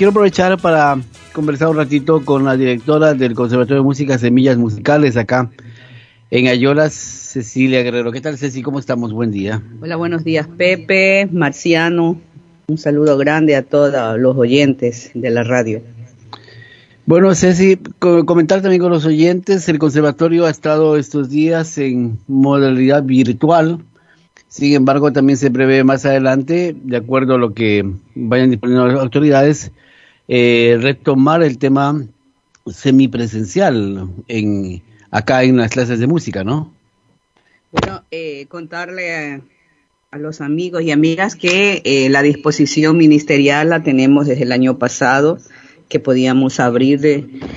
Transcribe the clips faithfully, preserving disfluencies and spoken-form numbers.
quiero aprovechar para conversar un ratito con la directora del Conservatorio de Música Semillas Musicales acá en Ayolas, Cecilia Guerrero. ¿Qué tal, Ceci? ¿Cómo estamos? Buen día. Hola, buenos días, Pepe, Marciano. Un saludo grande a todos los oyentes de la radio. Bueno, Ceci, comentar también con los oyentes, el conservatorio ha estado estos días en modalidad virtual. Sin embargo, también se prevé más adelante, de acuerdo a lo que vayan disponiendo las autoridades, eh, retomar el tema semipresencial en acá en las clases de música, ¿no? Bueno, eh, contarle a, a los amigos y amigas que eh, la disposición ministerial la tenemos desde el año pasado, que podíamos abrir de,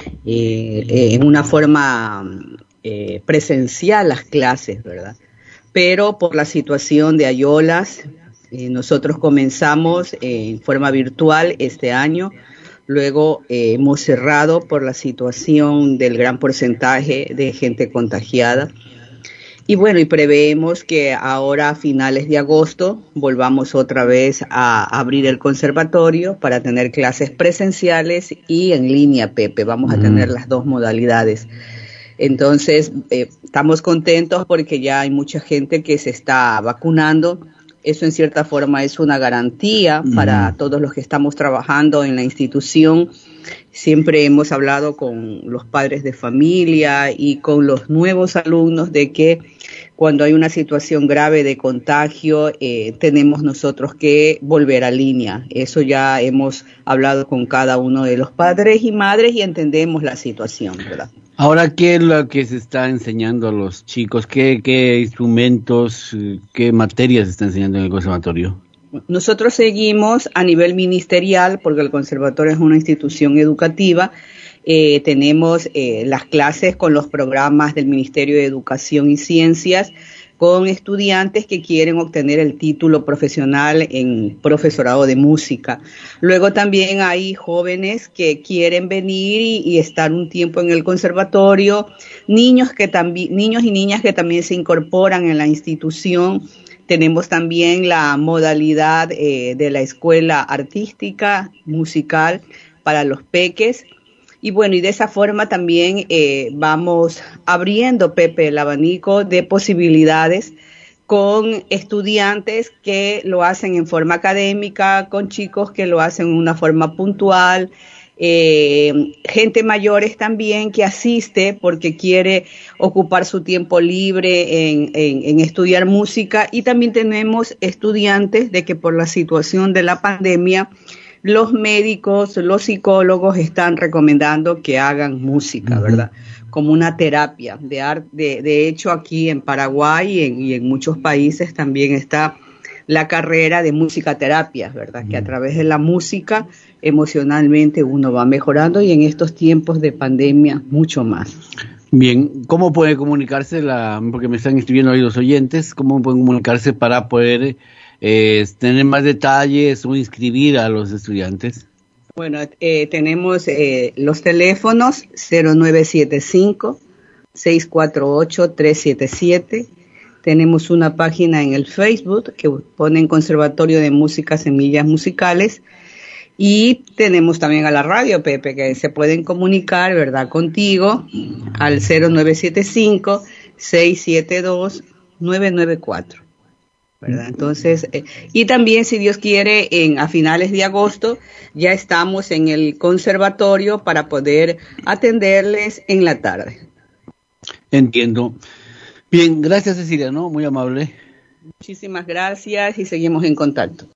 eh, eh, en una forma eh, presencial las clases, ¿verdad? Pero por la situación de Ayolas, eh, nosotros comenzamos eh, en forma virtual este año, luego eh, hemos cerrado por la situación del gran porcentaje de gente contagiada. Y bueno, y preveemos que ahora a finales de agosto volvamos otra vez a abrir el conservatorio para tener clases presenciales y en línea, Pepe. Vamos a tener las dos modalidades. Entonces, eh, estamos contentos porque ya hay mucha gente que se está vacunando. Eso en cierta forma es una garantía uh-huh. para todos los que estamos trabajando en la institución. Siempre hemos hablado con los padres de familia y con los nuevos alumnos de que cuando hay una situación grave de contagio, eh, tenemos nosotros que volver a línea. Eso ya hemos hablado con cada uno de los padres y madres y entendemos la situación, ¿verdad? Ahora, ¿qué es lo que se está enseñando a los chicos? ¿Qué, qué instrumentos, qué materias se está enseñando en el conservatorio? Nosotros seguimos a nivel ministerial, porque el conservatorio es una institución educativa. Eh, tenemos eh, las clases con los programas del Ministerio de Educación y Ciencias, con estudiantes que quieren obtener el título profesional en profesorado de música. Luego también hay jóvenes que quieren venir y, y estar un tiempo en el conservatorio, niños que también, niños y niñas que también se incorporan en la institución. Tenemos también la modalidad eh, de la escuela artística, musical para los peques. Y bueno, y de esa forma también eh, vamos abriendo, Pepe, el abanico de posibilidades con estudiantes que lo hacen en forma académica, con chicos que lo hacen en una forma puntual, eh, gente mayores también que asiste porque quiere ocupar su tiempo libre en, en, en estudiar música. Y también tenemos estudiantes de que por la situación de la pandemia, los médicos, los psicólogos están recomendando que hagan música, ¿verdad? Como una terapia de arte. De, de hecho, aquí en Paraguay y en, y en muchos países también está la carrera de musicaterapia, ¿verdad? Que a través de la música emocionalmente uno va mejorando y en estos tiempos de pandemia mucho más. Bien, ¿cómo puede comunicarse la, porque me están escribiendo ahí los oyentes, cómo pueden comunicarse para poder eh, tener más detalles o inscribir a los estudiantes? Bueno, eh, tenemos eh, los teléfonos cero nueve siete cinco, seis cuatro ocho, tres siete siete. Tenemos una página en el Facebook que ponen Conservatorio de Música Semillas Musicales. Y tenemos también a la radio, Pepe, que se pueden comunicar, ¿verdad?, contigo al cero nueve siete cinco, seis siete dos, nueve nueve cuatro, ¿verdad? Entonces, eh, y también, si Dios quiere, en a finales de agosto ya estamos en el conservatorio para poder atenderles en la tarde. Entiendo. Bien, gracias, Cecilia, ¿no? Muy amable. Muchísimas gracias y seguimos en contacto.